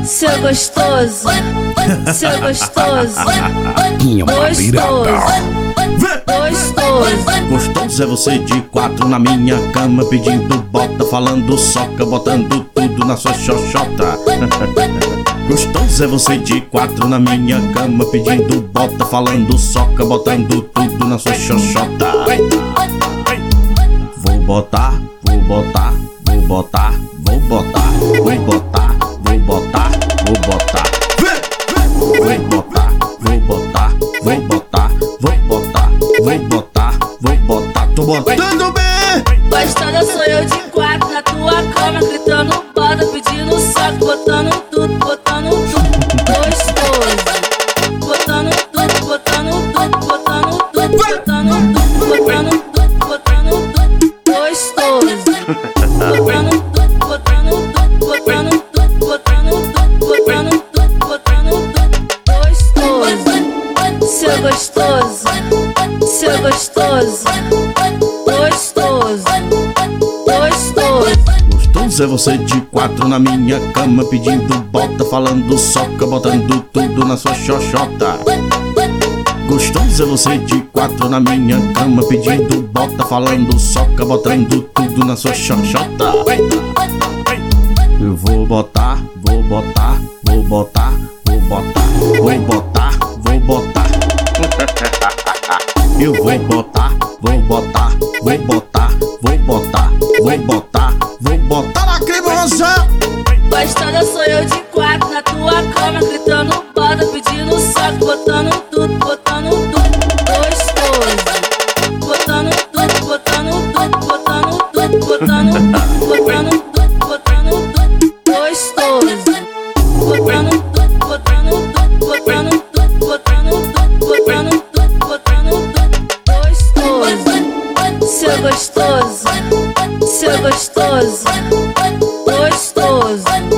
Seu gostoso, seu gostoso, gostoso, gostoso. Gostoso é você de quatro na minha cama, pedindo bota, falando soca, botando tudo na sua xoxota. Gostoso é você de quatro na minha cama, pedindo bota, falando soca, botando tudo na sua xoxota. Vou botar, vou botar, vou botar, vou botar, vou botar, vou botar, vou botar. Vou botar, vou botar, vou botar, vou botar, vou botar, vou botar. Tô botando bem! Gostosa sou eu de quatro na tua cama, gritando bota, pedindo soco, botando tudo, botando tudo. Gostoso, botando tudo, botando tudo, botando tudo, botando tudo, botando tudo, botando tudo. Gostoso, botando tudo, botando tudo, botando tudo, botando tudo, botando tudo, botando tudo. Gostoso, seu gostoso, seu gostoso, gostoso, gostoso. Gostoso é você de quatro na minha cama, pedindo bota, falando soca, botando tudo na sua xoxota. Gostoso é você de quatro na minha cama, pedindo bota, falando soca, botando tudo na sua xoxota. Eu vou botar, vou botar, vou botar, vou botar, vou botar, vou botar. Eu vou botar, vou botar, vou botar, vou botar, vou botar, vou botar na cremosa. Gostosa sou eu de quatro na tua cama, gritando bota, pedindo soco, botando tudo, botando tudo. Gostoso, botando tudo, botando tudo, botando tudo, botando tudo, botando tudo, botando tudo. Gostoso, botando tudo, botando tudo, botando tudo, botando tudo, botando tudo, botando tudo. Gostoso, seu gostoso, seu gostoso, gostoso.